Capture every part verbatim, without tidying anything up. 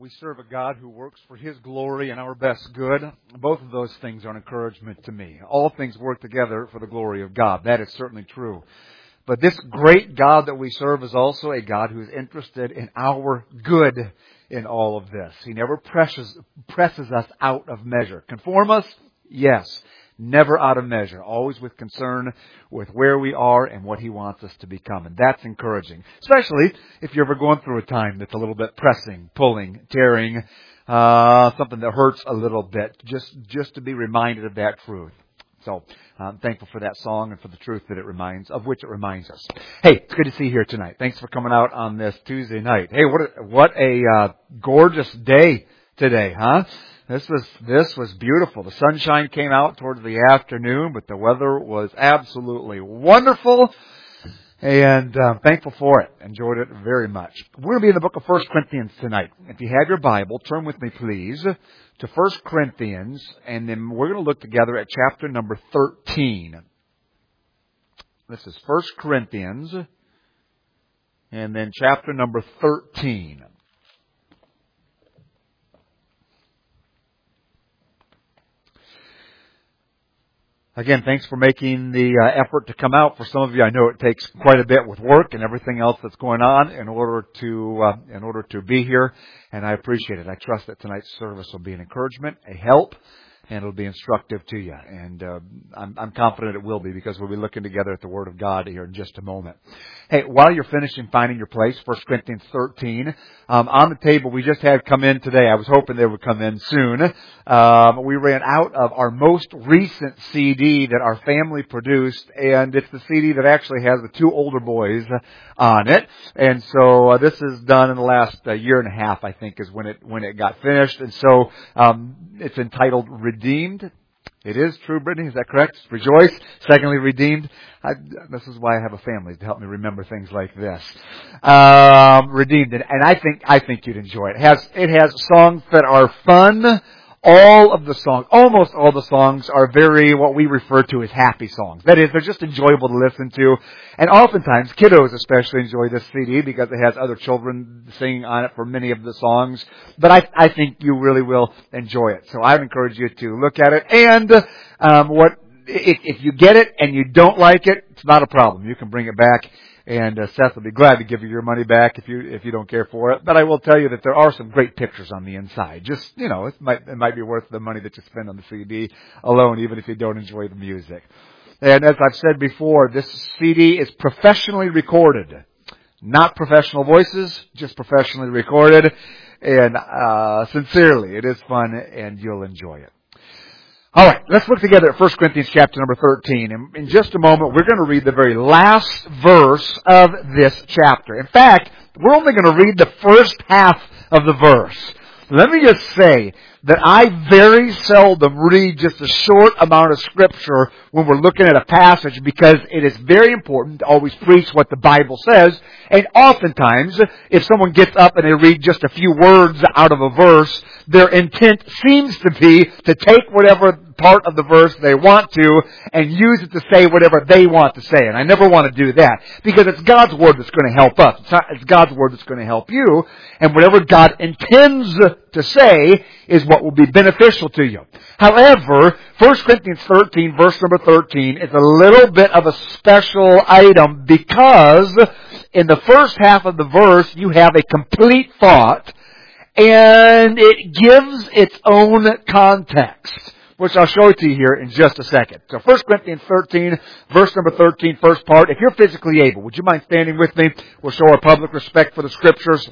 We serve a God who works for His glory and our best good. Both of those things are an encouragement to me. All things work together for the glory of God. That is certainly true. But this great God that we serve is also a God who is interested in our good in all of this. He never presses, presses us out of measure. Conform us? Yes. Never out of measure. Always with concern with where we are and what He wants us to become. And that's encouraging. Especially if you're ever going through a time that's a little bit pressing, pulling, tearing, uh, something that hurts a little bit. Just, just to be reminded of that truth. So, I'm thankful for that song and for the truth that it reminds, of which it reminds us. Hey, it's good to see you here tonight. Thanks for coming out on this Tuesday night. Hey, what a, what a uh, gorgeous day today, huh? This was, this was beautiful. The sunshine came out towards the afternoon, but the weather was absolutely wonderful. And uh, thankful for it. Enjoyed it very much. We're going to be in the book of First Corinthians tonight. If you have your Bible, turn with me, please, to First Corinthians, and then we're going to look together at chapter number thirteen. This is First Corinthians, and then chapter number thirteen. Again, thanks for making the uh, effort to come out. For some of you, I know it takes quite a bit with work and everything else that's going on in order to uh, in order to be here, and I appreciate it. I trust that tonight's service will be an encouragement, a help, and it'll be instructive to you. And uh, I'm, I'm confident it will be, because we'll be looking together at the Word of God here in just a moment. Hey, while you're finishing finding your place, First Corinthians thirteen, um, on the table we just had come in today. I was hoping they would come in soon. Um, we ran out of our most recent C D that our family produced, and it's the C D that actually has the two older boys on it. And so uh, this is done in the last uh, year and a half, I think, is when it when it got finished. And so um, it's entitled Redeemed. It is true, Brittany. Is that correct? Rejoice. Secondly, redeemed. I, this is why I have a family, to help me remember things like this. Um, redeemed, and, and I think I think you'd enjoy it. It has it has songs that are fun. All of the songs, almost all the songs, are very, what we refer to as happy songs. That is, they're just enjoyable to listen to. And oftentimes, kiddos especially enjoy this C D because it has other children singing on it for many of the songs. But I, I think you really will enjoy it. So I would encourage you to look at it. And um, what if, if you get it and you don't like it, it's not a problem. You can bring it back. And uh, Seth will be glad to give you your money back if you if you don't care for it. But I will tell you that there are some great pictures on the inside. Just, you know, it might it might be worth the money that you spend on the C D alone, even if you don't enjoy the music. And as I've said before, this C D is professionally recorded. Not professional voices, just professionally recorded. And uh sincerely, it is fun and you'll enjoy it. All right, let's look together at First Corinthians chapter number thirteen. And in just a moment, we're going to read the very last verse of this chapter. In fact, we're only going to read the first half of the verse. Let me just say that I very seldom read just a short amount of Scripture when we're looking at a passage, because it is very important to always preach what the Bible says. And oftentimes, if someone gets up and they read just a few words out of a verse, their intent seems to be to take whatever part of the verse they want to and use it to say whatever they want to say. And I never want to do that, because it's God's Word that's going to help us. It's, not, it's God's Word that's going to help you. And whatever God intends to say is what will be beneficial to you. However, First Corinthians thirteen, verse number thirteen, is a little bit of a special item, because in the first half of the verse you have a complete thought, and it gives its own context, which I'll show it to you here in just a second. So First Corinthians thirteen, verse number thirteen, first part. If you're physically able, would you mind standing with me? We'll show our public respect for the Scriptures,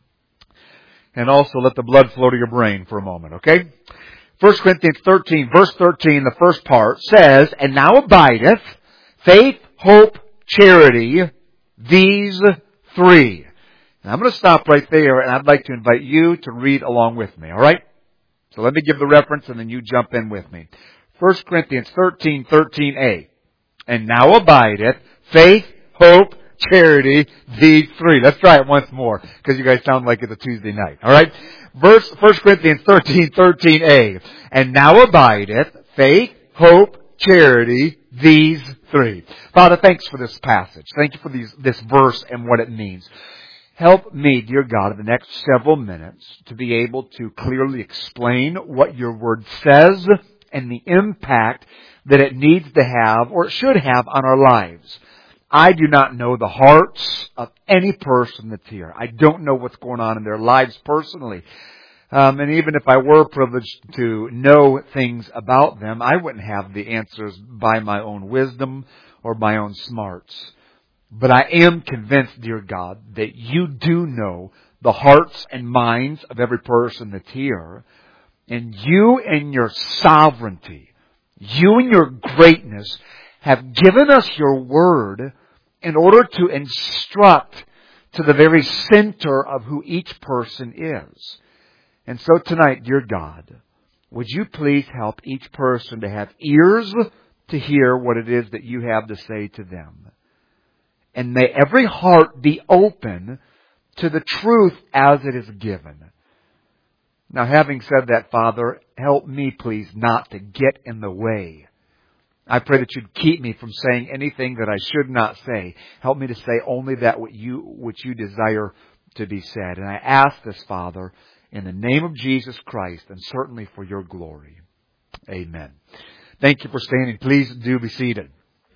and also let the blood flow to your brain for a moment, okay? First Corinthians thirteen, verse thirteen, the first part says, "And now abideth faith, hope, charity, these three." And I'm going to stop right there, and I'd like to invite you to read along with me, all right? So let me give the reference, and then you jump in with me. First Corinthians thirteen, thirteen a. "And now abideth faith, hope, charity, these three." Let's try it once more, because you guys sound like it's a Tuesday night. All right? Verse, First Corinthians thirteen, thirteen a. "And now abideth faith, hope, charity, these three." Father, thanks for this passage. Thank you for these, this verse and what it means. Help me, dear God, in the next several minutes to be able to clearly explain what your Word says and the impact that it needs to have or it should have on our lives. I do not know the hearts of any person that's here. I don't know what's going on in their lives personally. Um, and even if I were privileged to know things about them, I wouldn't have the answers by my own wisdom or my own smarts. But I am convinced, dear God, that you do know the hearts and minds of every person that's here. And you and your sovereignty, you and your greatness have given us your Word in order to instruct to the very center of who each person is. And so tonight, dear God, would you please help each person to have ears to hear what it is that you have to say to them. And may every heart be open to the truth as it is given. Now, having said that, Father, help me, please, not to get in the way. I pray that you'd keep me from saying anything that I should not say. Help me to say only that which you, which you desire to be said. And I ask this, Father, in the name of Jesus Christ, and certainly for your glory. Amen. Thank you for standing. Please do be seated.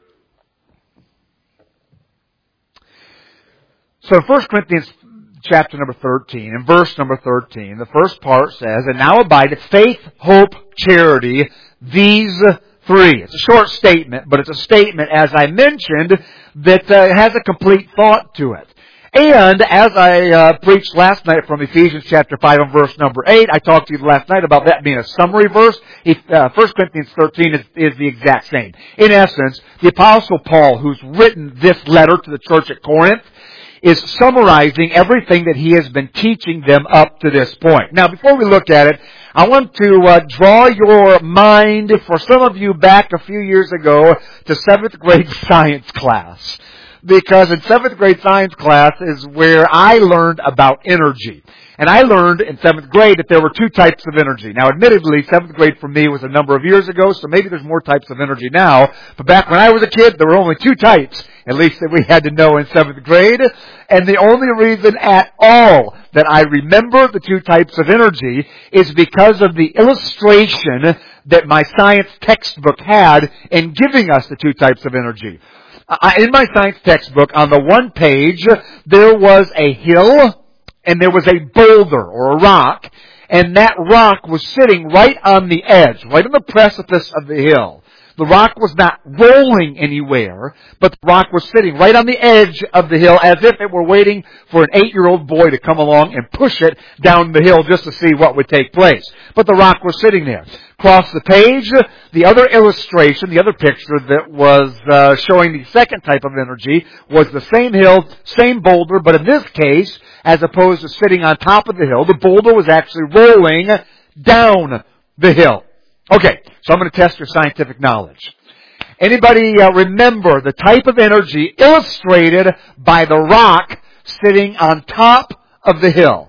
So First Corinthians chapter number thirteen, and verse number thirteen, the first part says, "And now abideth faith, hope, charity, these three." It's a short statement, but it's a statement, as I mentioned, that uh, has a complete thought to it. And as I uh, preached last night from Ephesians chapter five and verse number eight, I talked to you last night about that being a summary verse. If, uh, First Corinthians thirteen is, is the exact same. In essence, the Apostle Paul, who's written this letter to the church at Corinth, is summarizing everything that he has been teaching them up to this point. Now, before we look at it, I want to uh, draw your mind, for some of you, back a few years ago to seventh grade science class. Because in seventh grade science class is where I learned about energy. And I learned in seventh grade that there were two types of energy. Now, admittedly, seventh grade for me was a number of years ago, so maybe there's more types of energy now. But back when I was a kid, there were only two types, at least that we had to know in seventh grade. And the only reason at all that I remember the two types of energy is because of the illustration that my science textbook had in giving us the two types of energy. In my science textbook, on the one page, there was a hill and there was a boulder or a rock, and that rock was sitting right on the edge, right on the precipice of the hill. The rock was not rolling anywhere, but the rock was sitting right on the edge of the hill as if it were waiting for an eight-year-old boy to come along and push it down the hill just to see what would take place. But the rock was sitting there. Across the page, the other illustration, the other picture that was uh, showing the second type of energy was the same hill, same boulder, but in this case, as opposed to sitting on top of the hill, the boulder was actually rolling down the hill. Okay, so I'm going to test your scientific knowledge. Anybody uh, remember the type of energy illustrated by the rock sitting on top of the hill?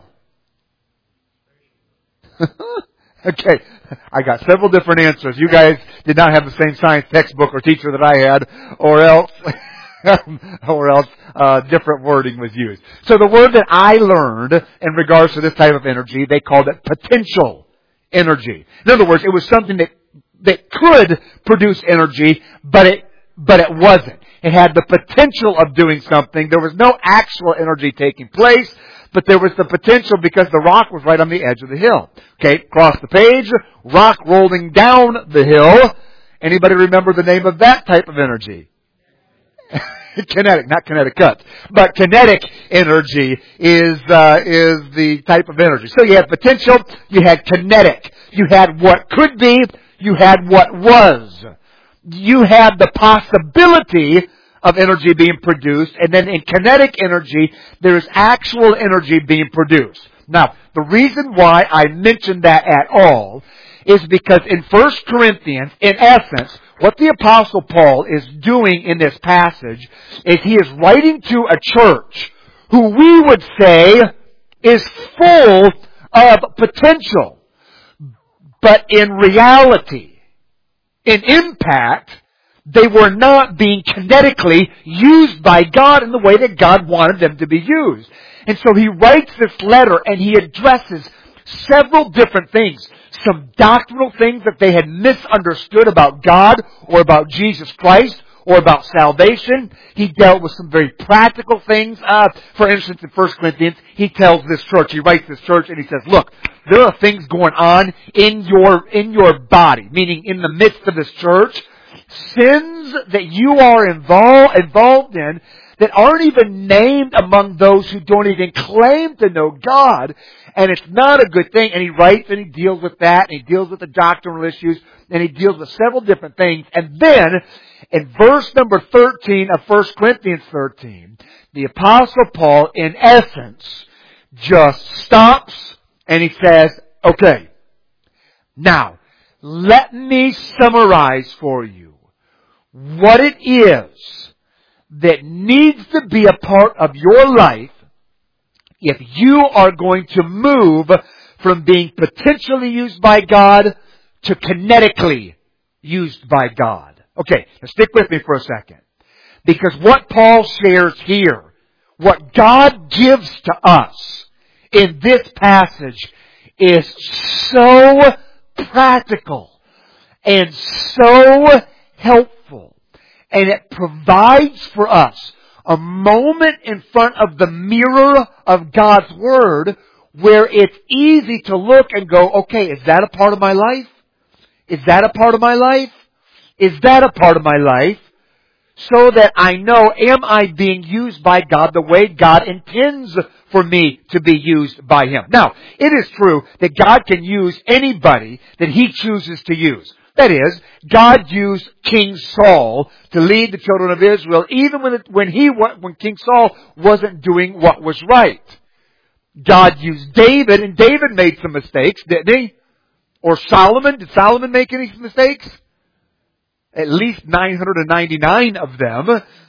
Okay, I got several different answers. You guys did not have the same science textbook or teacher that I had, or else, or else uh, different wording was used. So the word that I learned in regards to this type of energy, they called it potential energy. In other words, it was something that that could produce energy, but it but it wasn't. It had the potential of doing something. There was no actual energy taking place, but there was the potential because the rock was right on the edge of the hill. Okay, across the page, rock rolling down the hill. Anybody remember the name of that type of energy? Kinetic, not Connecticut, but kinetic energy is uh, is the type of energy. So you had potential, you had kinetic, you had what could be, you had what was. You had the possibility of energy being produced, and then in kinetic energy, there is actual energy being produced. Now, the reason why I mentioned that at all is because in First Corinthians, in essence, what the Apostle Paul is doing in this passage is he is writing to a church who we would say is full of potential. But in reality, in impact, they were not being kinetically used by God in the way that God wanted them to be used. And so he writes this letter and he addresses several different things. Some doctrinal things that they had misunderstood about God or about Jesus Christ or about salvation. He dealt with some very practical things. Uh, for instance, in First Corinthians, he tells this church, he writes this church and he says, look, there are things going on in your, in your body, meaning in the midst of this church, sins that you are involved, involved in that aren't even named among those who don't even claim to know God. And it's not a good thing. And he writes and he deals with that. And he deals with the doctrinal issues. And he deals with several different things. And then, in verse number thirteen of First Corinthians thirteen, the Apostle Paul, in essence, just stops and he says, okay, now, let me summarize for you what it is that needs to be a part of your life if you are going to move from being potentially used by God to kinetically used by God. Okay, now stick with me for a second. Because what Paul shares here, what God gives to us in this passage is so practical and so helpful. And it provides for us a moment in front of the mirror of God's Word where it's easy to look and go, okay, is that a part of my life? Is that a part of my life? Is that a part of my life? So that I know, am I being used by God the way God intends for me to be used by Him? Now, it is true that God can use anybody that He chooses to use. That is, God used King Saul to lead the children of Israel, even when it, when he when King Saul wasn't doing what was right. God used David, and David made some mistakes, didn't he? Or Solomon? Did Solomon make any mistakes? At least nine hundred ninety-nine of them.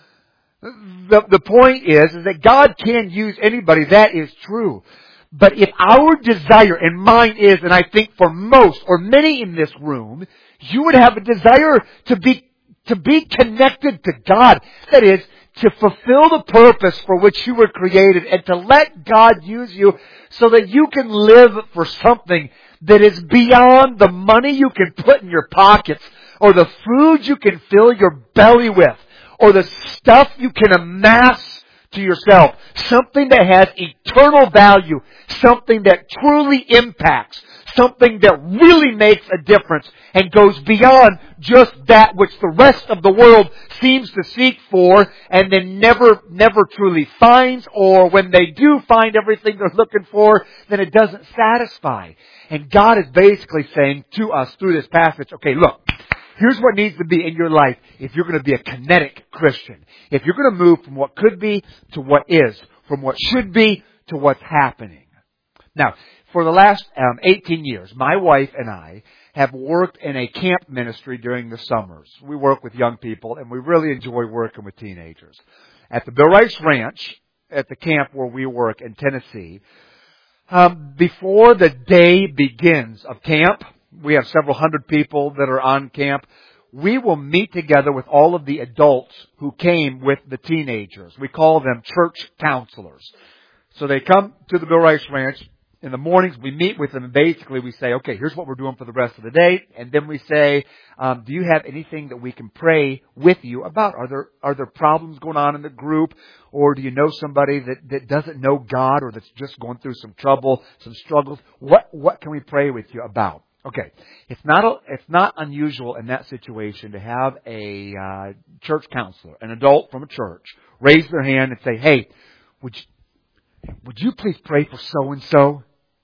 The, the point is, is that God can use anybody. That is true. But if our desire, and mine is, and I think for most or many in this room, you would have a desire to be, to be connected to God. That is, to fulfill the purpose for which you were created and to let God use you so that you can live for something that is beyond the money you can put in your pockets or the food you can fill your belly with or the stuff you can amass to yourself. Something that has eternal value. Something that truly impacts. Something that really makes a difference and goes beyond just that which the rest of the world seems to seek for and then never, never truly finds, or when they do find everything they're looking for, then it doesn't satisfy. And God is basically saying to us through this passage, okay, look, here's what needs to be in your life if you're going to be a kinetic Christian. If you're going to move from what could be to what is, from what should be to what's happening. Now, for the last um, eighteen years, my wife and I have worked in a camp ministry during the summers. We work with young people, and we really enjoy working with teenagers. At the Bill Rice Ranch, at the camp where we work in Tennessee, um, before the day begins of camp, we have several hundred people that are on camp. We will meet together with all of the adults who came with the teenagers. We call them church counselors. So they come to the Bill Rice Ranch. In the mornings, we meet with them and basically we say, okay, here's what we're doing for the rest of the day. And then we say, um, do you have anything that we can pray with you about? Are there, are there problems going on in the group? Or do you know somebody that, that doesn't know God or that's just going through some trouble, some struggles? What, what can we pray with you about? Okay. It's not, a, it's not unusual in that situation to have a, uh, church counselor, an adult from a church, raise their hand and say, hey, would you, would you please pray for so-and-so?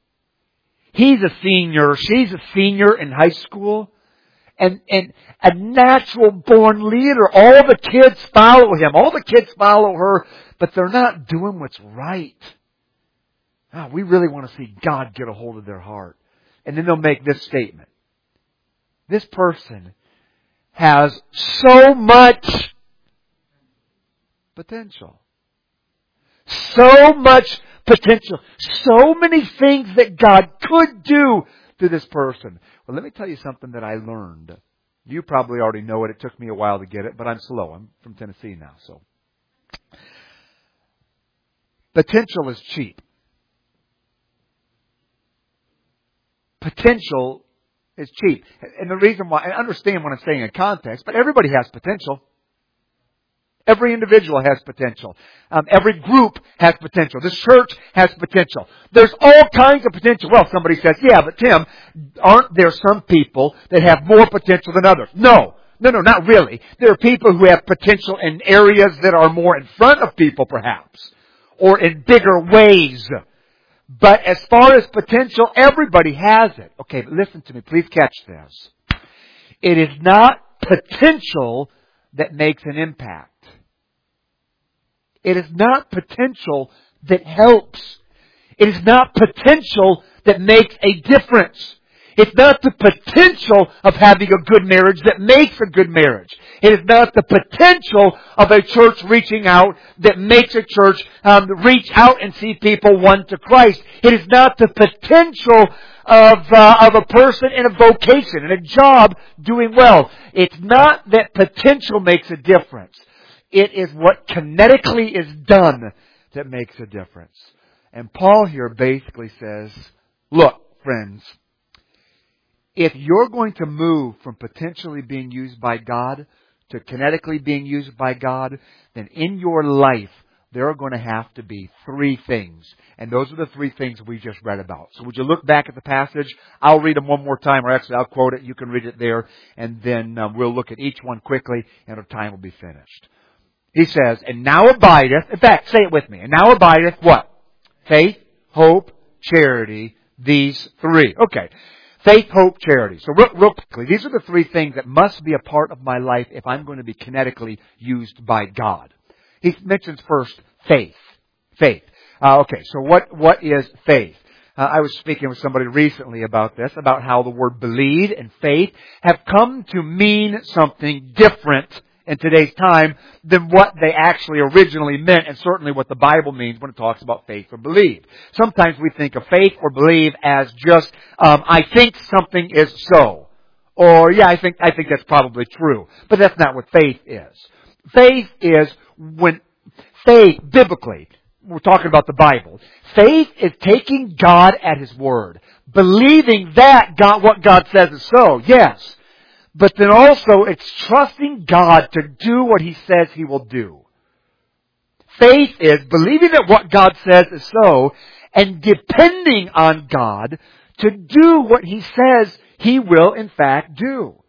He's a senior, she's a senior in high school, and, and a natural born leader. All the kids follow him, all the kids follow her, but they're not doing what's right. Oh, we really want to see God get a hold of their heart. And then they'll make this statement. This person has so much potential. So much potential. So many things that God could do to this person. Well, let me tell you something that I learned. You probably already know it. It took me a while to get it, but I'm slow. I'm from Tennessee now, so. Potential is cheap. Potential is cheap. And the reason why, I understand what I'm saying in context, but everybody has potential. Every individual has potential. Um, every group has potential. This church has potential. There's all kinds of potential. Well, somebody says, yeah, but Tim, aren't there some people that have more potential than others? No. No, no, not really. There are people who have potential in areas that are more in front of people, perhaps, or in bigger ways. But as far as potential, everybody has it. Okay, but listen to me. Please catch this. It is not potential that makes an impact. It is not potential that helps. It is not potential that makes a difference. It's not the potential of having a good marriage that makes a good marriage. It is not the potential of a church reaching out that makes a church um, reach out and see people won to Christ. It is not the potential of uh, of a person in a vocation, in a job, doing well. It's not that potential makes a difference. It is what kinetically is done that makes a difference. And Paul here basically says, look, friends, if you're going to move from potentially being used by God to kinetically being used by God, then in your life, there are going to have to be three things. And those are the three things we just read about. So would you look back at the passage? I'll read them one more time, or actually I'll quote it. You can read it there. And then uh, we'll look at each one quickly, and our time will be finished. He says, and now abideth, in fact, say it with me. And now abideth what? Faith, hope, charity, these three. Okay. Faith, hope, charity. So real, real quickly, these are the three things that must be a part of my life if I'm going to be kinetically used by God. He mentions first faith. Faith. Uh, okay, so what, what is faith? Uh, I was speaking with somebody recently about this, about how the word believe and faith have come to mean something different in today's time than what they actually originally meant, and certainly what the Bible means when it talks about faith or believe. Sometimes we think of faith or believe as just, um, I think something is so. Or, yeah, I think, I think that's probably true. But that's not what faith is. Faith is when, faith, biblically, we're talking about the Bible. Faith is taking God at His word. Believing that God, what God says is so. Yes. But then also, it's trusting God to do what He says He will do. Faith is believing that what God says is so, and depending on God to do what He says He will, in fact, do.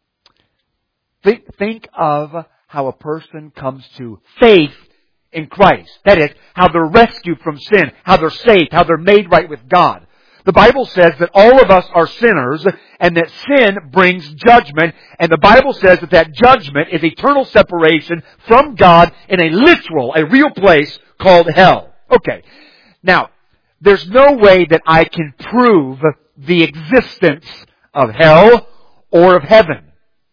Think, think of how a person comes to faith in Christ. That is, how they're rescued from sin, how they're saved, how they're made right with God. The Bible says that all of us are sinners and that sin brings judgment. And the Bible says that that judgment is eternal separation from God in a literal, a real place called hell. Okay. Now, there's no way that I can prove the existence of hell or of heaven.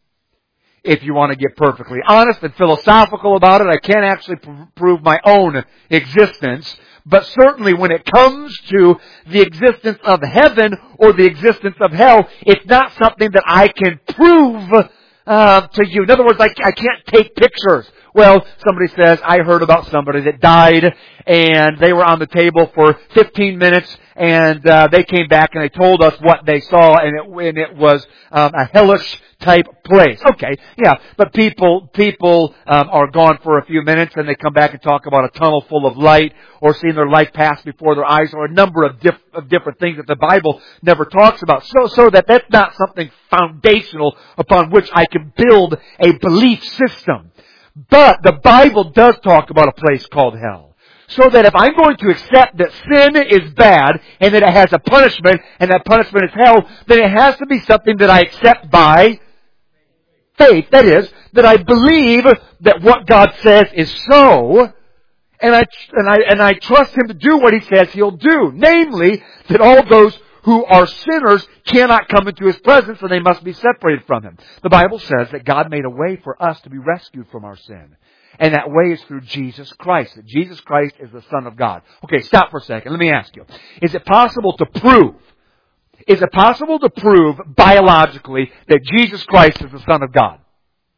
If you want to get perfectly honest and philosophical about it, I can't actually pr- prove my own existence. But certainly when it comes to the existence of heaven or the existence of hell, it's not something that I can prove uh, to you. In other words, I, I can't take pictures. Well, somebody says, I heard about somebody that died and they were on the table for fifteen minutes and uh, they came back and they told us what they saw, and it, and it was um, a hellish type place. Okay, yeah, but people people um, are gone for a few minutes and they come back and talk about a tunnel full of light, or seeing their life pass before their eyes, or a number of, diff- of different things that the Bible never talks about. So, so that that's not something foundational upon which I can build a belief system. But the Bible does talk about a place called hell. So that if I'm going to accept that sin is bad and that it has a punishment and that punishment is hell, then it has to be something that I accept by faith. That is, that I believe that what God says is so, and I and I and I trust Him to do what He says He'll do. Namely, that all those who are sinners cannot come into His presence, and they must be separated from Him. The Bible says that God made a way for us to be rescued from our sin. And that way is through Jesus Christ. That Jesus Christ is the Son of God. Okay, stop for a second. Let me ask you. Is it possible to prove, is it possible to prove biologically that Jesus Christ is the Son of God?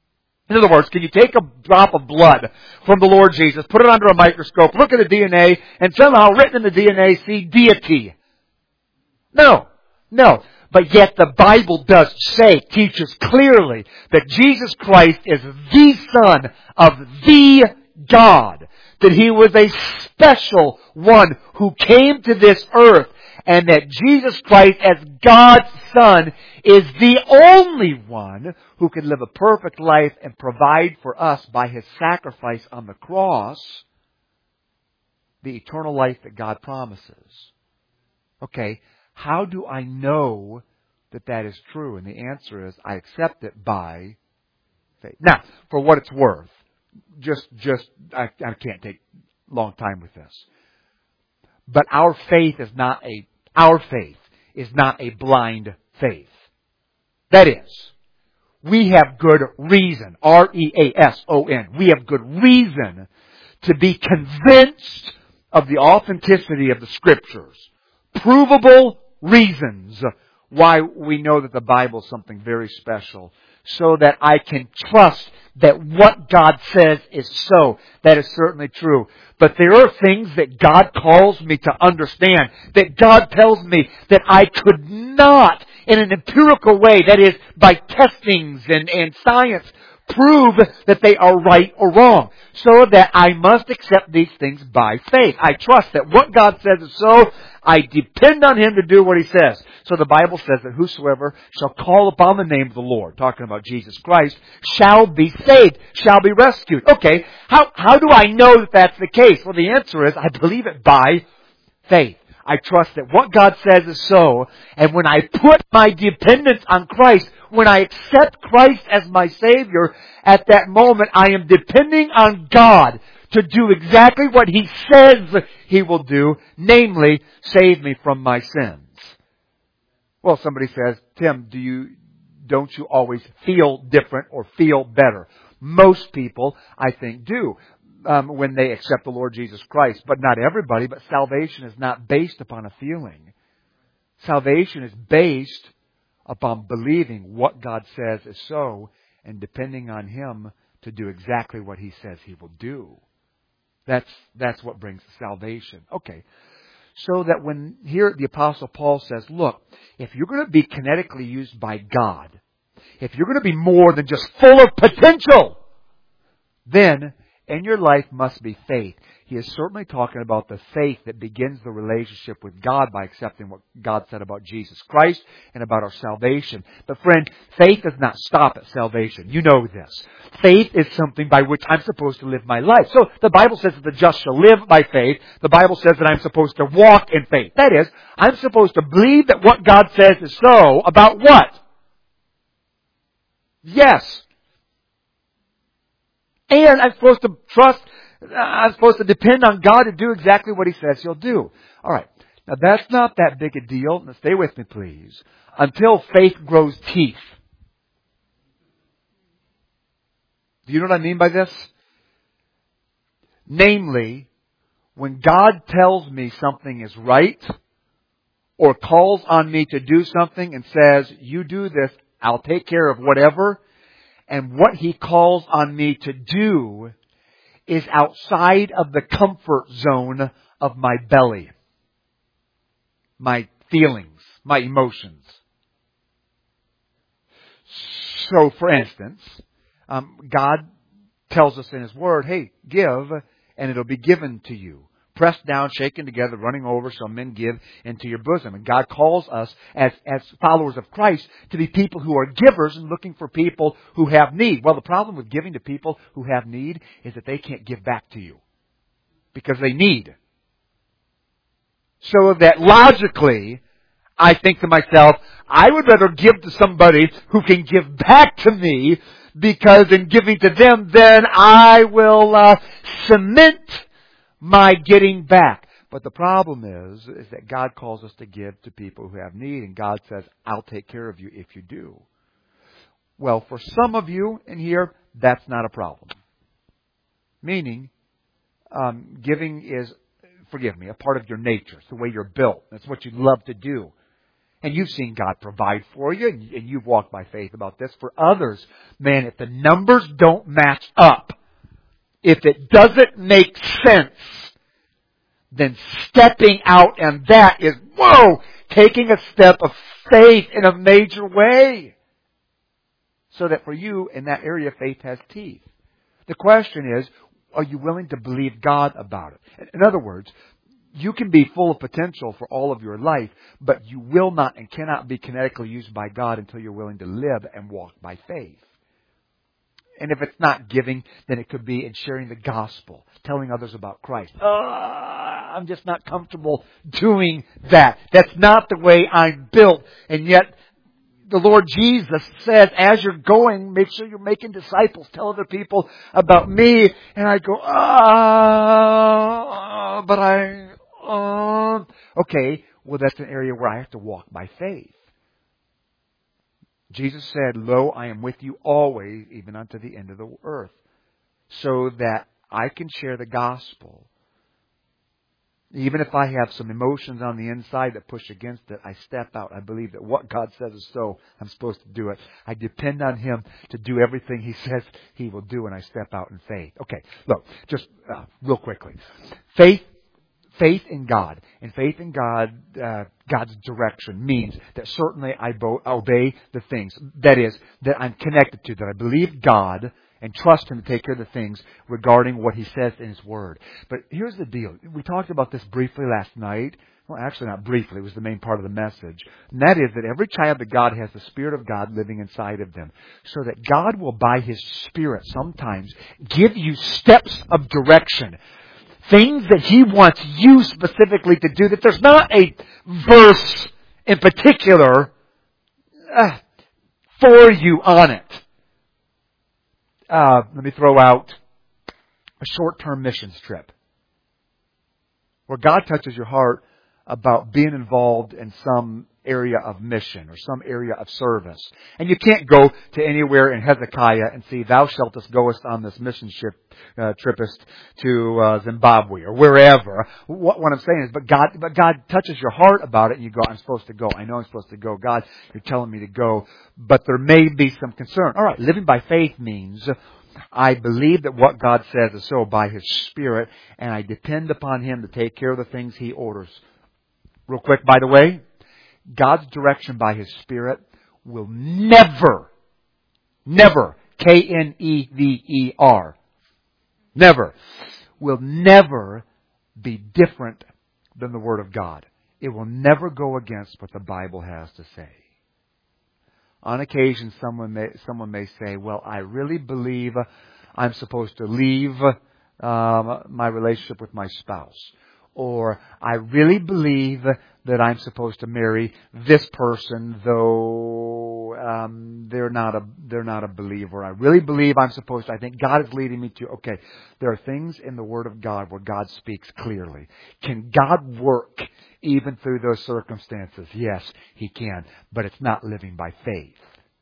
In other words, can you take a drop of blood from the Lord Jesus, put it under a microscope, look at the D N A, and somehow written in the D N A see deity? No. No. But yet the Bible does say, teaches clearly, that Jesus Christ is the Son of the God. That He was a special one who came to this earth. And that Jesus Christ, as God's Son, is the only one who can live a perfect life and provide for us by His sacrifice on the cross the eternal life that God promises. Okay, how do I know that that is true? And the answer is, I accept it by faith. Now, for what it's worth, just, just, I, I can't take a long time with this. But our faith is not a, our faith is not a blind faith. That is, we have good reason, R E A S O N, we have good reason to be convinced of the authenticity of the Scriptures. Provable reasons why we know that the Bible is something very special. So that I can trust that what God says is so. That is certainly true. But there are things that God calls me to understand. That God tells me that I could not, in an empirical way, that is, by testings and, and science, prove that they are right or wrong. So that I must accept these things by faith. I trust that what God says is so. I depend on Him to do what He says. So the Bible says that whosoever shall call upon the name of the Lord, talking about Jesus Christ, shall be saved, shall be rescued. Okay, how, how do I know that that's the case? Well, the answer is, I believe it by faith. I trust that what God says is so, and when I put my dependence on Christ, when I accept Christ as my Savior, at that moment I am depending on God to do exactly what He says He will do, namely, save me from my sins. Well, somebody says, Tim, do you, don't you always feel different or feel better? Most people, I think, do. Um, when they accept the Lord Jesus Christ. But not everybody. But salvation is not based upon a feeling. Salvation is based upon believing what God says is so and depending on Him to do exactly what He says He will do. That's, that's what brings salvation. Okay. So that when here the Apostle Paul says, look, if you're going to be kinetically used by God, if you're going to be more than just full of potential, then in your life must be faith. He is certainly talking about the faith that begins the relationship with God by accepting what God said about Jesus Christ and about our salvation. But friend, faith does not stop at salvation. You know this. Faith is something by which I'm supposed to live my life. So the Bible says that the just shall live by faith. The Bible says that I'm supposed to walk in faith. That is, I'm supposed to believe that what God says is so about what? Yes. And I'm supposed to trust, I'm supposed to depend on God to do exactly what He says He'll do. Alright. Now that's not that big a deal. Now stay with me please. Until faith grows teeth. Do you know what I mean by this? Namely, when God tells me something is right, or calls on me to do something and says, you do this, I'll take care of whatever. And what He calls on me to do is outside of the comfort zone of my belly, my feelings, my emotions. So, for instance, um, God tells us in His Word, hey, give and it'll be given to you. Pressed down, shaken together, running over, shall men give into your bosom. And God calls us as, as followers of Christ to be people who are givers and looking for people who have need. Well, the problem with giving to people who have need is that they can't give back to you because they need. So that logically, I think to myself, I would rather give to somebody who can give back to me, because in giving to them, then I will uh, cement my getting back. But the problem is, is that God calls us to give to people who have need, and God says, I'll take care of you if you do. Well, for some of you in here, that's not a problem. Meaning, um, giving is, forgive me, a part of your nature. It's the way you're built. That's what you love to do. And you've seen God provide for you, and you've walked by faith about this. For others, man, if the numbers don't match up, if it doesn't make sense, then stepping out, and that is, whoa, taking a step of faith in a major way. So that for you, in that area, faith has teeth. The question is, are you willing to believe God about it? In other words, you can be full of potential for all of your life, but you will not and cannot be kinetically used by God until you're willing to live and walk by faith. And if it's not giving, then it could be in sharing the gospel, telling others about Christ. Uh, I'm just not comfortable doing that. That's not the way I'm built. And yet, the Lord Jesus says, as you're going, make sure you're making disciples. Tell other people about me. And I go, ah, but I, uh, okay, well, that's an area where I have to walk by faith. Jesus said, lo, I am with you always, even unto the end of the earth, so that I can share the gospel. Even if I have some emotions on the inside that push against it, I step out. I believe that what God says is so. I'm supposed to do it. I depend on Him to do everything He says He will do, and I step out in faith. Okay, look, just uh, real quickly. Faith Faith in God, and faith in God, uh, God's direction means that certainly I bo- obey the things. That is, that I'm connected to, that I believe God and trust Him to take care of the things regarding what He says in His Word. But here's the deal. We talked about this briefly last night. Well, actually not briefly. It was the main part of the message. And that is that every child of God has the Spirit of God living inside of them. So that God will, by His Spirit, sometimes give you steps of direction. Things that He wants you specifically to do, that there's not a verse in particular uh, for you on it. Uh, let me throw out a short-term missions trip where God touches your heart about being involved in some area of mission or some area of service. And you can't go to anywhere in Hezekiah and see, thou shaltest goest on this mission ship, uh, trippest to uh, Zimbabwe or wherever. What, what I'm saying is, but God, but God touches your heart about it, and you go, I'm supposed to go. I know I'm supposed to go. God, you're telling me to go. But there may be some concern. All right, living by faith means I believe that what God says is so by His Spirit, and I depend upon Him to take care of the things He orders. Real quick, by the way, God's direction by His Spirit will never, never, K N E V E R, never, will never be different than the Word of God. It will never go against what the Bible has to say. On occasion, someone may, someone may say, well, I really believe I'm supposed to leave um, my relationship with my spouse. Or, I really believe that I'm supposed to marry this person, though um, they're not a they're not a believer. I really believe I'm supposed to. I think God is leading me to. Okay, there are things in the Word of God where God speaks clearly. Can God work even through those circumstances? Yes, He can, but it's not living by faith.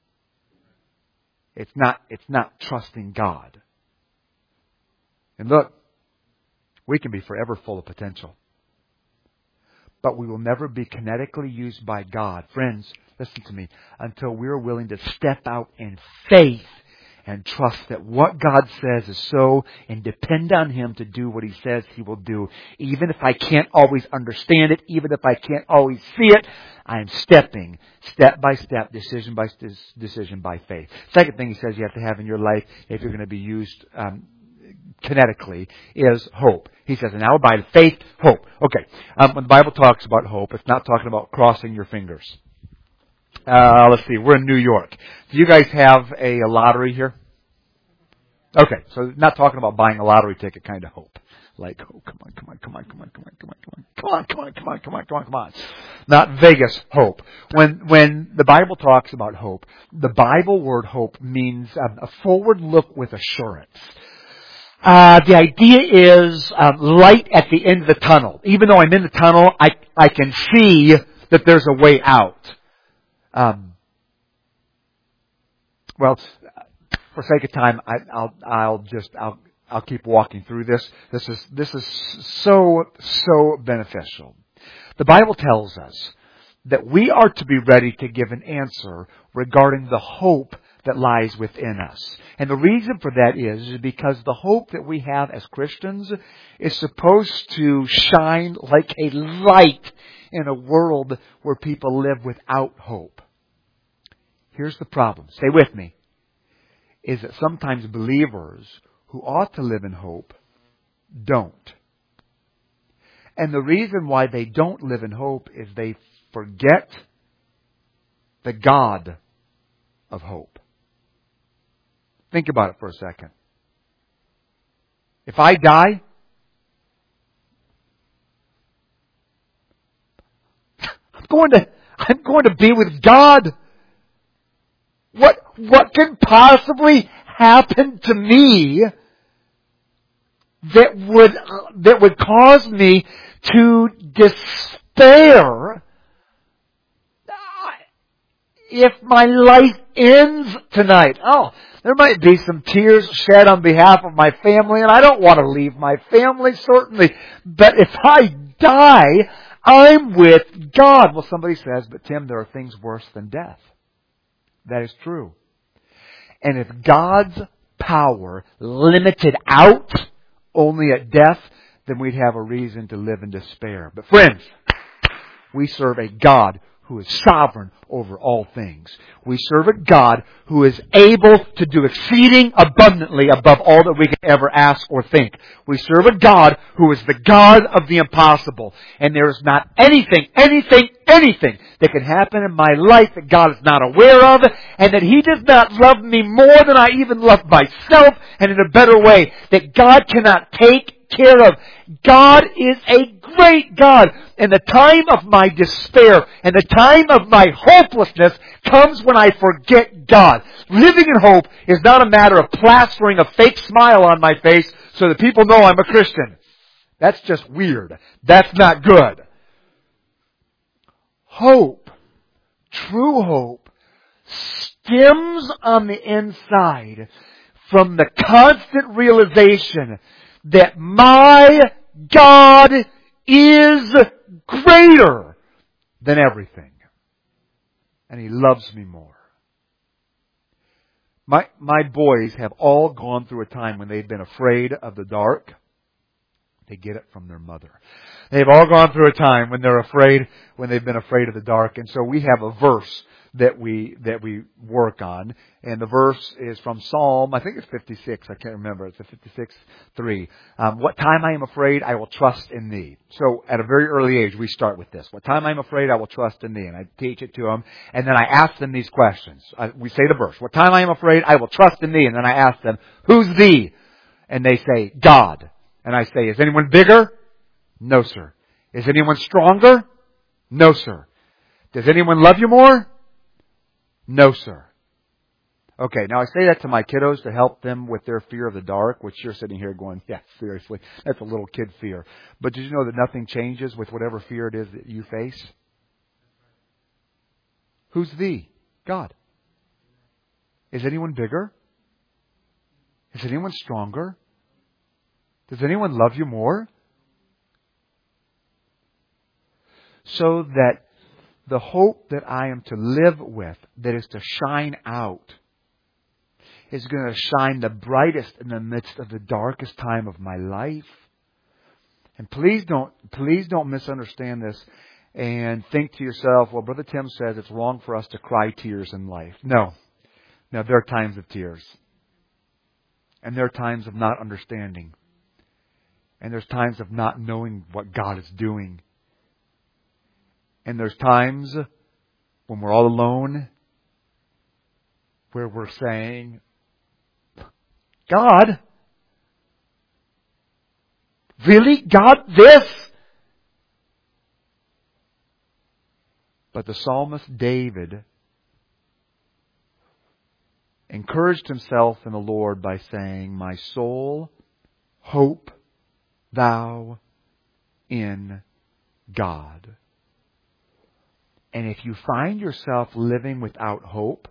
It's not. It's not trusting God. And look, we can be forever full of potential. But we will never be kinetically used by God. Friends, listen to me. Until we're willing to step out in faith and trust that what God says is so, and depend on Him to do what He says He will do. Even if I can't always understand it, even if I can't always see it, I am stepping step by step, decision by decision by faith. Second thing He says you have to have in your life if you're going to be used um, kinetically is hope. He says, and now by faith, hope. Okay. Um, when the Bible talks about hope, it's not talking about crossing your fingers. Uh, let's see. We're in New York. Do you guys have a, a lottery here? Okay. So not talking about buying a lottery ticket kind of hope. Like, oh, come on, come on, come on, come on, come on, come on, come on, come on, come on, come on, come on, come on, come on. Not Vegas hope. When, when the Bible talks about hope, the Bible word hope means um, a forward look with assurance. Uh, the idea is um, light at the end of the tunnel. Even though I'm in the tunnel, I I can see that there's a way out. Um, well, for sake of time, I, I'll I'll just I'll I'll keep walking through this. This is this is so so beneficial. The Bible tells us that we are to be ready to give an answer regarding the hope that lies within us. And the reason for that is, is because the hope that we have as Christians is supposed to shine like a light in a world where people live without hope. Here's the problem. Stay with me. Is that sometimes believers who ought to live in hope don't. And the reason why they don't live in hope is they forget the God of hope. Think about it for a second. If I die, I'm going to, I'm going to be with God. What, what can possibly happen to me that would, that would cause me to despair if my life ends tonight? Oh, there might be some tears shed on behalf of my family, and I don't want to leave my family, certainly. But if I die, I'm with God. Well, somebody says, but Tim, there are things worse than death. That is true. And if God's power limited out only at death, then we'd have a reason to live in despair. But friends, we serve a God who is sovereign over all things. We serve a God who is able to do exceeding abundantly above all that we can ever ask or think. We serve a God who is the God of the impossible. And there is not anything, anything, anything that can happen in my life that God is not aware of, and that He does not love me more than I even love myself, and in a better way, that God cannot take care of. God is a great God. And the time of my despair and the time of my hopelessness comes when I forget God. Living in hope is not a matter of plastering a fake smile on my face so that people know I'm a Christian. That's just weird. That's not good. Hope, true hope, stems on the inside from the constant realization that my God is greater than everything. And He loves me more. My, my boys have all gone through a time when they've been afraid of the dark. They get it from their mother. They've all gone through a time when they're afraid, when they've been afraid of the dark. And so we have a verse that we, that we work on. And the verse is from Psalm, I think it's fifty-six, I can't remember. It's a fifty-six three. Um, what time I am afraid, I will trust in Thee. So at a very early age, we start with this. What time I am afraid, I will trust in Thee. And I teach it to them. And then I ask them these questions. I, we say the verse. What time I am afraid, I will trust in Thee. And then I ask them, who's Thee? And they say, God. And I say, is anyone bigger? No, sir. Is anyone stronger? No, sir. Does anyone love you more? No, sir. Okay, now I say that to my kiddos to help them with their fear of the dark, which you're sitting here going, yeah, seriously, that's a little kid fear. But did you know that nothing changes with whatever fear it is that you face? Who's Thee? God. Is anyone bigger? Is anyone stronger? Does anyone love you more? So that the hope that I am to live with, that is to shine out, is going to shine the brightest in the midst of the darkest time of my life. And please don't, please don't misunderstand this and think to yourself, well, Brother Tim says it's wrong for us to cry tears in life. No. No, there are times of tears. And there are times of not understanding. And there's times of not knowing what God is doing. And there's times when we're all alone where we're saying, God, really? God, this? But the psalmist David encouraged himself in the Lord by saying, my soul, hope thou in God. And if you find yourself living without hope,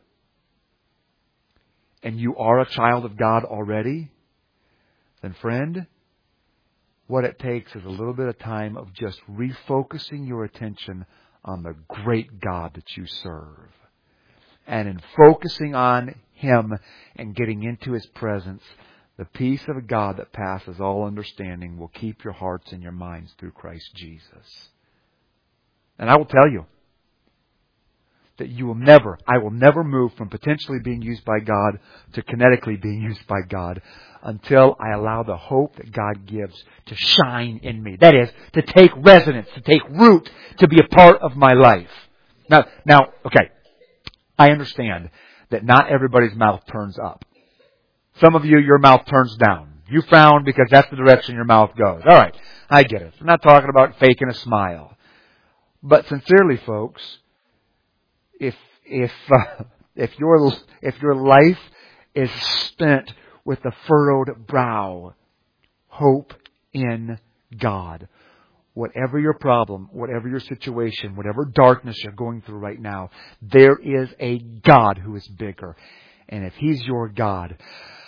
and you are a child of God already, then friend, what it takes is a little bit of time of just refocusing your attention on the great God that you serve. And in focusing on Him and getting into His presence, the peace of God that passes all understanding will keep your hearts and your minds through Christ Jesus. And I will tell you that you will never, I will never move from potentially being used by God to kinetically being used by God until I allow the hope that God gives to shine in me. That is, to take residence, to take root, to be a part of my life. Now, now, okay, I understand that not everybody's mouth turns up. Some of you, your mouth turns down. You frown because that's the direction your mouth goes. All right, I get it. I'm not talking about faking a smile. But sincerely, folks, if if uh, if your if your life is spent with a furrowed brow, hope in God, whatever your problem, whatever your situation, whatever darkness you're going through right now, there is a God who is bigger. And if He's your God,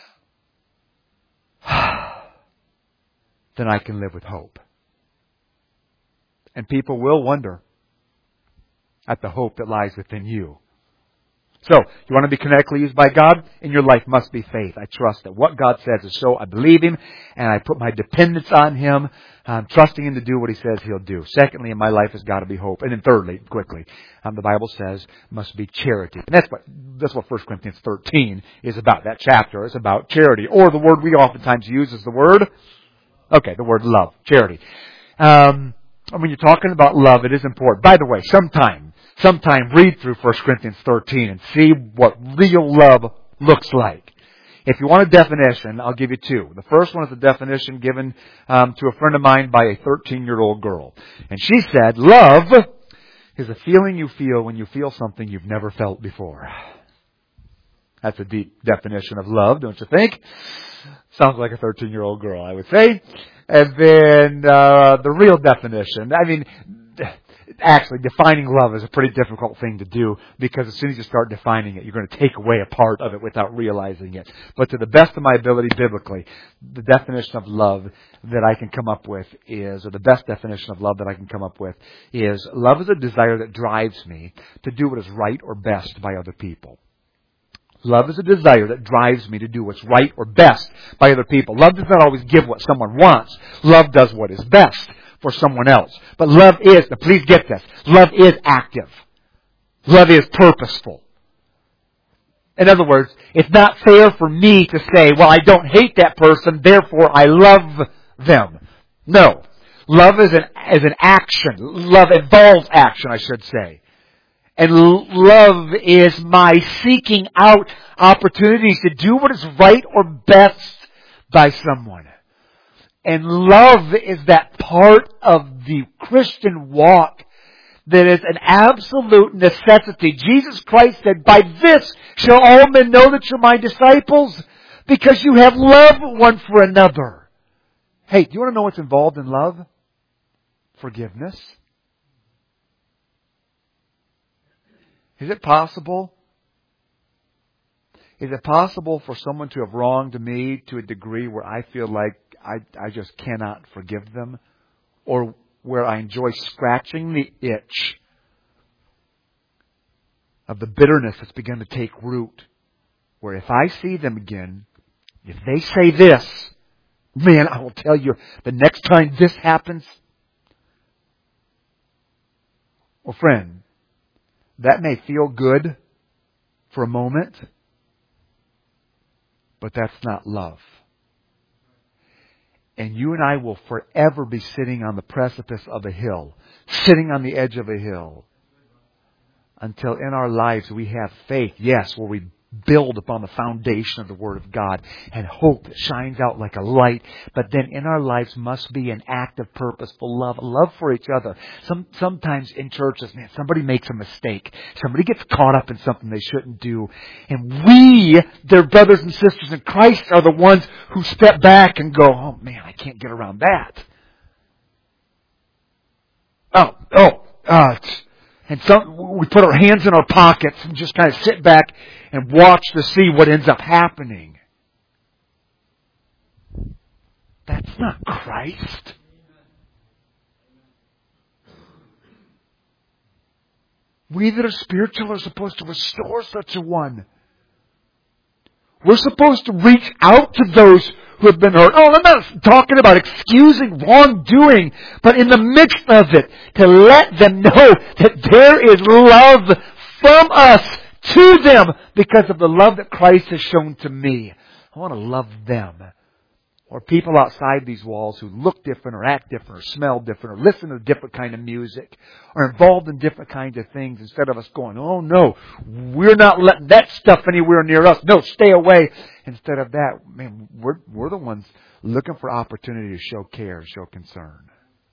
then I can live with hope. And people will wonder at the hope that lies within you. So, you want to be kinetically used by God? In your life must be faith. I trust that what God says is so. I believe Him, and I put my dependence on Him. I'm trusting Him to do what He says He'll do. Secondly, in my life has got to be hope. And then thirdly, quickly, um, the Bible says must be charity. And that's what that's what First Corinthians thirteen is about. That chapter is about charity. Or the word we oftentimes use is the word, okay, the word love, charity. Um, when you're talking about love, it is important. By the way, sometime, sometime read through First Corinthians thirteen and see what real love looks like. If you want a definition, I'll give you two. The first one is a definition given um, to a friend of mine by a thirteen-year-old girl. And she said, love is a feeling you feel when you feel something you've never felt before. That's a deep definition of love, don't you think? Sounds like a thirteen-year-old girl, I would say. And then uh, the real definition, I mean, actually defining love is a pretty difficult thing to do because as soon as you start defining it, you're going to take away a part of it without realizing it. But to the best of my ability biblically, the definition of love that I can come up with is, or the best definition of love that I can come up with is, love is a desire that drives me to do what is right or best by other people. Love is a desire that drives me to do what's right or best by other people. Love does not always give what someone wants. Love does what is best for someone else. But love is, now please get this, love is active. Love is purposeful. In other words, it's not fair for me to say, well, I don't hate that person, therefore I love them. No. Love is an, is an action. Love involves action, I should say. And love is my seeking out opportunities to do what is right or best by someone. And love is that part of the Christian walk that is an absolute necessity. Jesus Christ said, by this shall all men know that you're my disciples, because you have love one for another. Hey, do you want to know what's involved in love? Forgiveness. Is it possible? Is it possible for someone to have wronged me to a degree where I feel like I, I just cannot forgive them? Or where I enjoy scratching the itch of the bitterness that's begun to take root? Where if I see them again, if they say this, man, I will tell you, the next time this happens, well, friend, that may feel good for a moment, but that's not love. And you and I will forever be sitting on the precipice of a hill, sitting on the edge of a hill, until in our lives we have faith, yes, where we build upon the foundation of the Word of God and hope that shines out like a light. But then in our lives must be an active, purposeful love, a love for each other. Some, sometimes in churches, man, somebody makes a mistake. Somebody gets caught up in something they shouldn't do. And we, their brothers and sisters in Christ, are the ones who step back and go, oh man, I can't get around that. Oh, oh, uh, and some, we put our hands in our pockets and just kind of sit back and watch to see what ends up happening. That's not Christ. We that are spiritual are supposed to restore such a one. We're supposed to reach out to those who have been hurt. Oh, I'm not talking about excusing wrongdoing, but in the midst of it, to let them know that there is love from us to them because of the love that Christ has shown to me. I want to love them. Or people outside these walls who look different or act different or smell different or listen to a different kind of music or involved in different kinds of things, instead of us going, oh no, we're not letting that stuff anywhere near us. No, stay away. Instead of that, man, we're, we're the ones looking for opportunity to show care, show concern.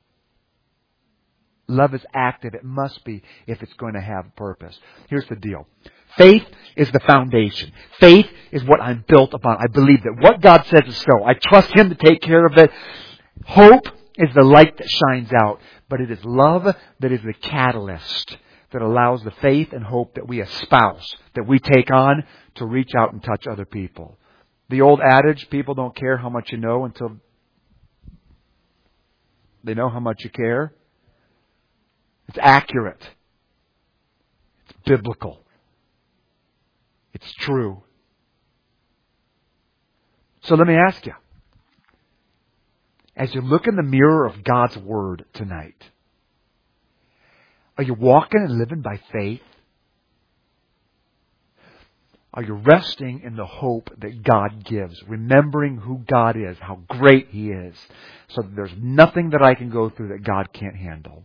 Love is active. It must be if it's going to have purpose. Here's the deal. Faith is the foundation. Faith is what I'm built upon. I believe that what God says is so. I trust Him to take care of it. Hope is the light that shines out. But it is love that is the catalyst that allows the faith and hope that we espouse, that we take on to reach out and touch other people. The old adage, people don't care how much you know until they know how much you care. It's accurate. It's biblical. It's true. So let me ask you, as you look in the mirror of God's Word tonight, are you walking and living by faith? Are you resting in the hope that God gives, remembering who God is, how great He is, so that there's nothing that I can go through that God can't handle?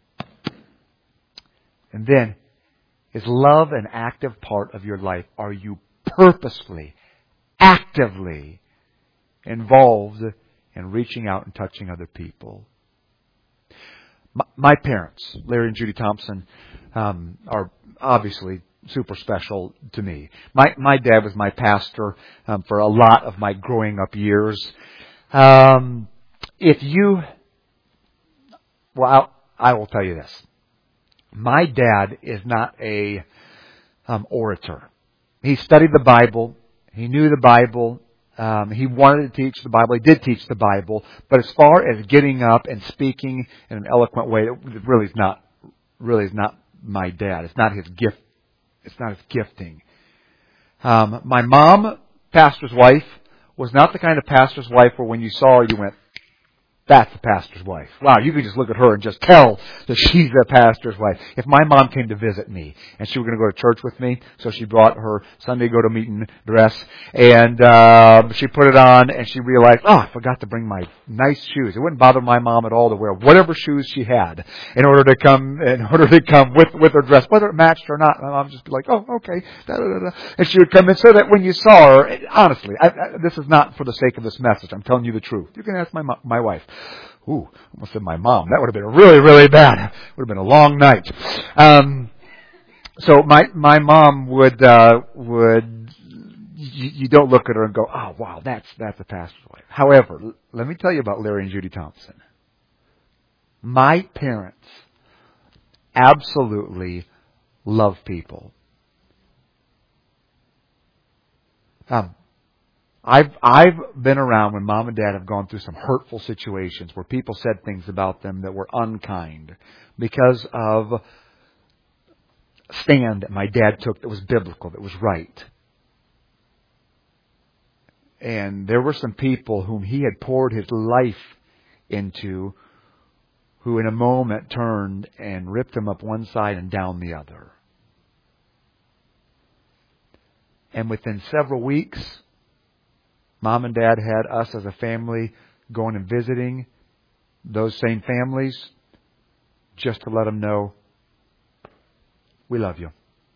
And then, is love an active part of your life? Are you purposefully, actively involved in reaching out and touching other people? My, my parents, Larry and Judy Thompson, um, are obviously super special to me. My my dad was my pastor um, for a lot of my growing up years. Um, if you, well, I will tell you this. My dad is not a um, orator. He studied the Bible. He knew the Bible. Um, he wanted to teach the Bible. He did teach the Bible. But as far as getting up and speaking in an eloquent way, it really is not. Really is not my dad. It's not his gift. It's not his gifting. Um, my mom, pastor's wife, was not the kind of pastor's wife where when you saw her, you went, "That's the pastor's wife." Wow, you could just look at her and just tell that she's the pastor's wife. If my mom came to visit me and she was going to go to church with me, so she brought her Sunday go to meeting dress and uh, she put it on and she realized, oh, I forgot to bring my nice shoes. It wouldn't bother my mom at all to wear whatever shoes she had in order to come in order to come with with her dress, whether it matched or not. My mom would just be like, oh, okay, da, da, da, da. And she would come in so that when you saw her, honestly, I, I, this is not for the sake of this message. I'm telling you the truth. You can ask my my wife. Ooh, I almost said my mom. That would have been really, really bad. Would have been a long night. Um, so my my mom would uh, would you, you don't look at her and go, oh wow, that's that's a pastor's wife. However, l- let me tell you about Larry and Judy Thompson. My parents absolutely love people. Um, I've I've been around when mom and dad have gone through some hurtful situations where people said things about them that were unkind because of a stand that my dad took that was biblical, that was right. And there were some people whom he had poured his life into who in a moment turned and ripped him up one side and down the other. And within several weeks, Mom and Dad had us as a family going and visiting those same families just to let them know, we love you.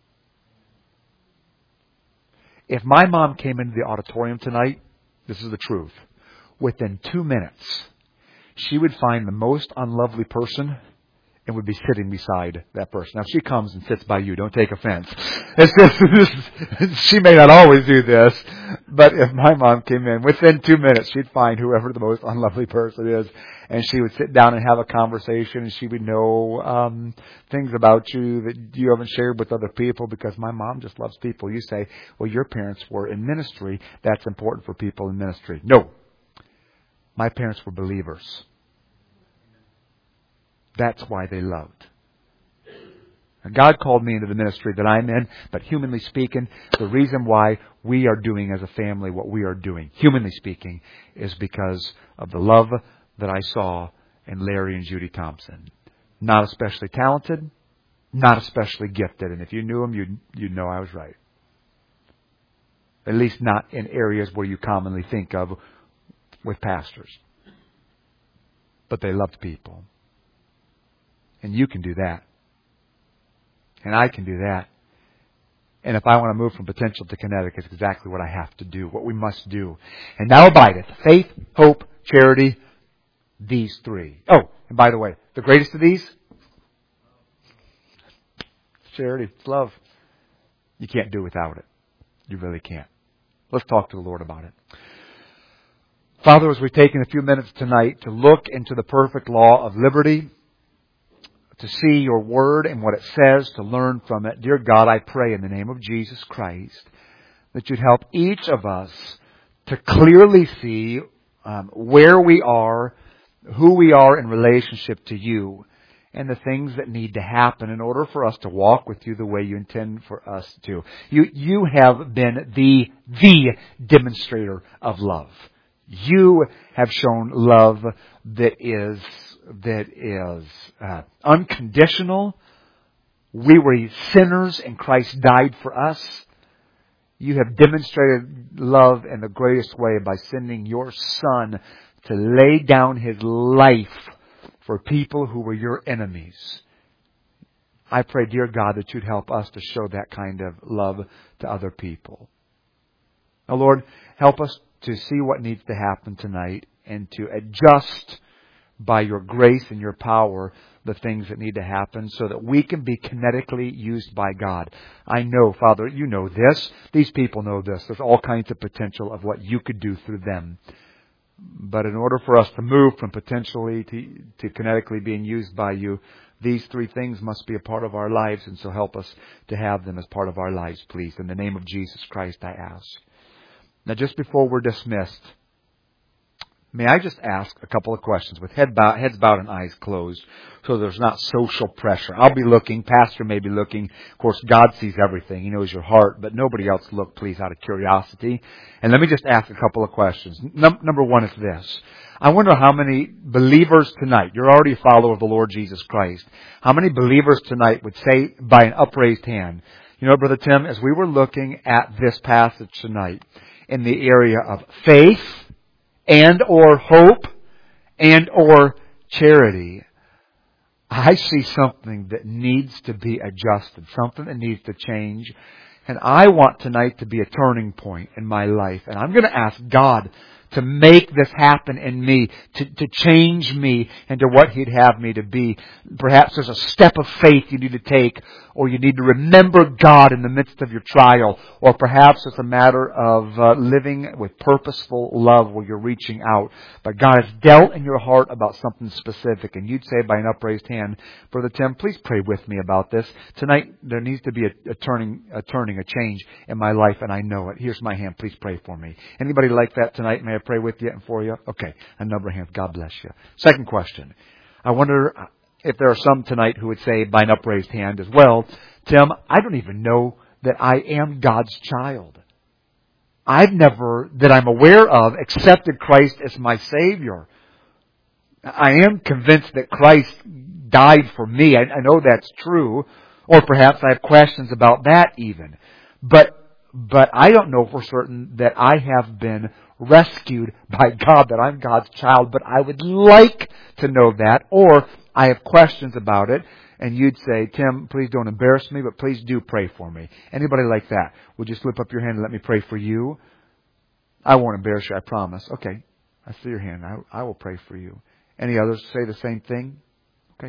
If my mom came into the auditorium tonight, this is the truth, within two minutes, she would find the most unlovely person and would be sitting beside that person. Now, if she comes and sits by you, don't take offense. It's just, she may not always do this, but if my mom came in, within two minutes, she'd find whoever the most unlovely person is, and she would sit down and have a conversation, and she would know um, things about you that you haven't shared with other people, because my mom just loves people. You say, well, your parents were in ministry. That's important for people in ministry. No. My parents were believers. That's why they loved. God called me into the ministry that I'm in, but humanly speaking, the reason why we are doing as a family what we are doing, humanly speaking, is because of the love that I saw in Larry and Judy Thompson. Not especially talented, not especially gifted, and if you knew them, you'd, you'd know I was right. At least not in areas where you commonly think of with pastors. But they loved people. And you can do that. And I can do that. And if I want to move from potential to kinetic, it's exactly what I have to do, what we must do. And now abideth faith, hope, charity, these three. Oh, and by the way, the greatest of these? Charity. It's love. You can't do without it. You really can't. Let's talk to the Lord about it. Father, as we've taken a few minutes tonight to look into the perfect law of liberty, to see your word and what it says, to learn from it. Dear God, I pray in the name of Jesus Christ that you'd help each of us to clearly see um, where we are, who we are in relationship to you, and the things that need to happen in order for us to walk with you the way you intend for us to. You, you have been the, the demonstrator of love. You have shown love that is that is uh, unconditional. We were sinners and Christ died for us. You have demonstrated love in the greatest way by sending your Son to lay down His life for people who were your enemies. I pray, dear God, that you'd help us to show that kind of love to other people. Now, Lord, help us to see what needs to happen tonight and to adjust by your grace and your power the things that need to happen so that we can be kinetically used by God. I know, Father, you know this. These people know this. There's all kinds of potential of what you could do through them. But in order for us to move from potentially to, to kinetically being used by you, these three things must be a part of our lives, and so help us to have them as part of our lives, please. In the name of Jesus Christ, I ask. Now, just before we're dismissed, may I just ask a couple of questions with head bow, heads bowed and eyes closed so there's not social pressure. I'll be looking. Pastor may be looking. Of course, God sees everything. He knows your heart. But nobody else look, please, out of curiosity. And let me just ask a couple of questions. Num- number one is this. I wonder how many believers tonight, you're already a follower of the Lord Jesus Christ, how many believers tonight would say by an upraised hand, you know, Brother Tim, as we were looking at this passage tonight in the area of faith, and or hope, and or charity, I see something that needs to be adjusted, something that needs to change. And I want tonight to be a turning point in my life. And I'm going to ask God to make this happen in me, to, to change me into what He'd have me to be. Perhaps there's a step of faith you need to take, or you need to remember God in the midst of your trial, or perhaps it's a matter of uh, living with purposeful love where you're reaching out. But God has dealt in your heart about something specific, and you'd say by an upraised hand, Brother Tim, please pray with me about this. Tonight there needs to be a, a turning, a turning, a change in my life, and I know it. Here's my hand. Please pray for me. Anybody like that tonight? May I pray with you and for you? Okay. A number of hands. God bless you. Second question. I wonder if there are some tonight who would say by an upraised hand as well, Tim, I don't even know that I am God's child. I've never, that I'm aware of, accepted Christ as my Savior. I am convinced that Christ died for me. I, I know that's true. Or perhaps I have questions about that even. But But I don't know for certain that I have been rescued by God, that I'm God's child. But I would like to know that, or I have questions about it. And you'd say, Tim, please don't embarrass me, but please do pray for me. Anybody like that? Would you slip up your hand and let me pray for you? I won't embarrass you, I promise. Okay, I see your hand. I, I will pray for you. Any others say the same thing? Okay.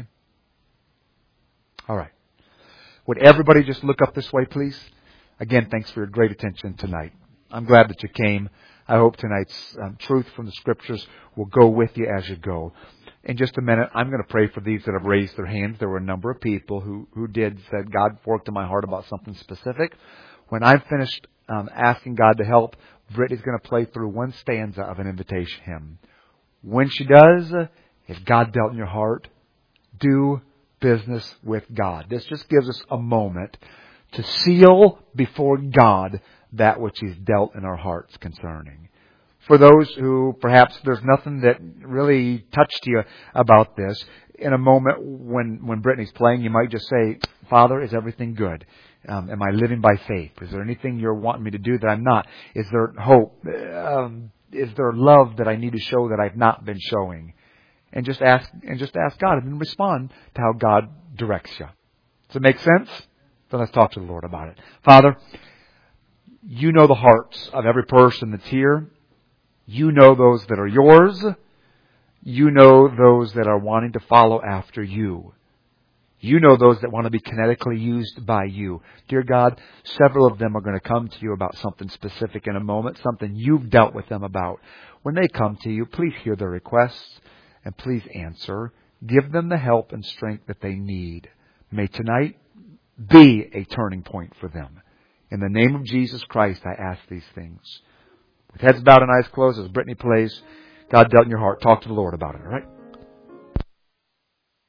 All right. Would everybody just look up this way, please? Again, thanks for your great attention tonight. I'm glad that you came. I hope tonight's um, truth from the Scriptures will go with you as you go. In just a minute, I'm going to pray for these that have raised their hands. There were a number of people who, who did, said, God worked in my heart about something specific. When I'm finished um, asking God to help, Brittany's going to play through one stanza of an invitation hymn. When she does, if God dealt in your heart, do business with God. This just gives us a moment to seal before God that which He's dealt in our hearts concerning. For those who perhaps there's nothing that really touched you about this, in a moment when, when Brittany's playing, you might just say, Father, is everything good? Um, am I living by faith? Is there anything you're wanting me to do that I'm not? Is there hope? Um, is there love that I need to show that I've not been showing? And just ask, and just ask God and respond to how God directs you. Does it make sense? Then let's talk to the Lord about it. Father, You know the hearts of every person that's here. You know those that are yours. You know those that are wanting to follow after You. You know those that want to be kinetically used by You. Dear God, several of them are going to come to You about something specific in a moment, something You've dealt with them about. When they come to You, please hear their requests and please answer. Give them the help and strength that they need. May tonight be a turning point for them. In the name of Jesus Christ, I ask these things. With heads bowed and eyes closed as Brittany plays, God dealt in your heart. Talk to the Lord about it, all right?